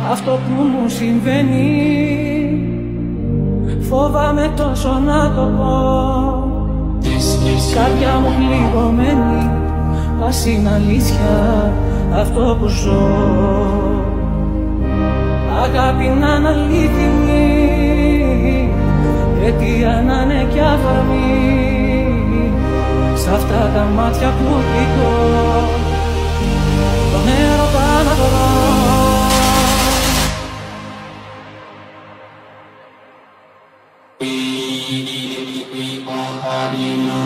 Αυτό που μου συμβαίνει φοβάμαι τόσο να το πω. Καρδιά μου πληγωμένη, ας είναι αλήθεια αυτό που ζω. Αγάπη να είναι αλήθινη, αιτία να είναι κι αφορμή. Σ' αυτά τα μάτια που κοιτώ, τον έρωτα να βρω. We all already know.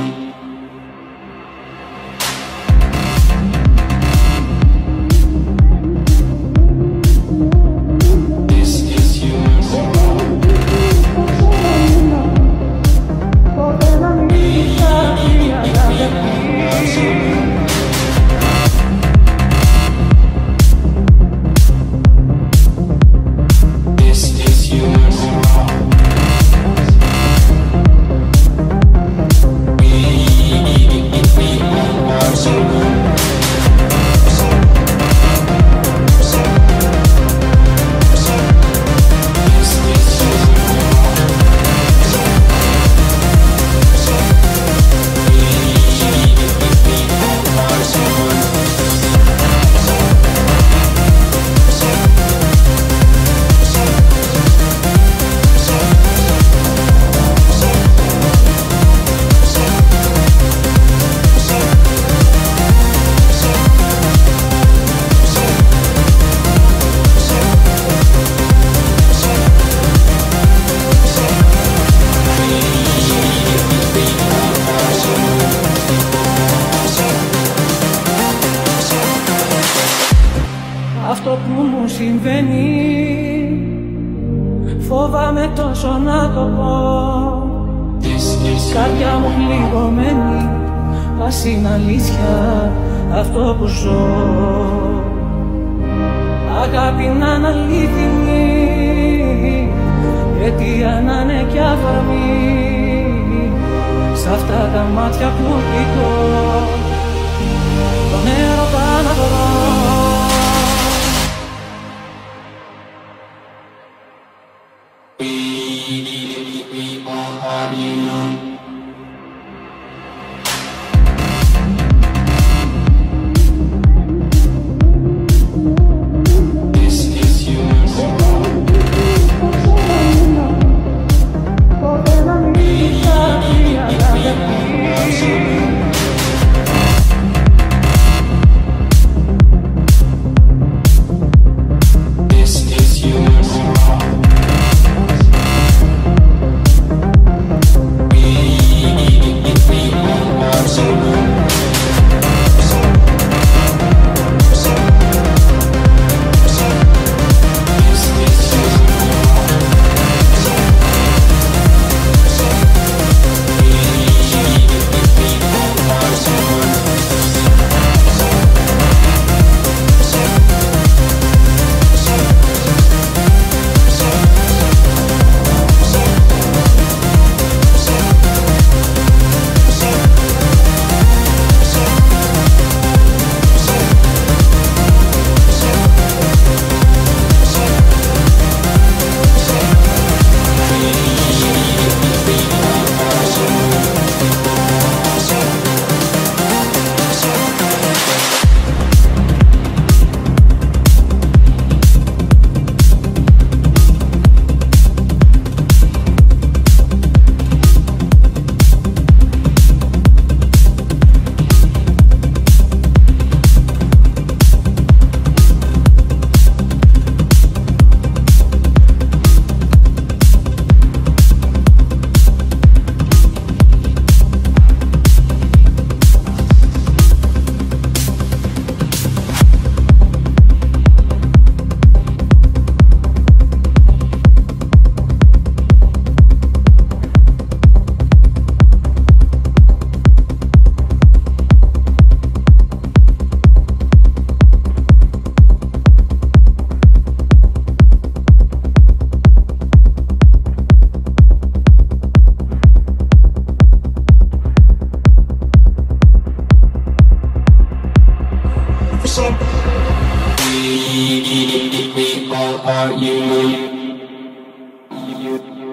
Αυτό που μου συμβαίνει φοβάμαι τόσο να το πω. Καρδιά μου πληγωμένη, ας είναι αλήθεια αυτό που ζω. Αγάπη να είναι αλήθινη, αιτία να είναι κι αφορμή. Σ' αυτά τα μάτια που κοιτώ, τον έρωτα να βρω. We all already know. We are you?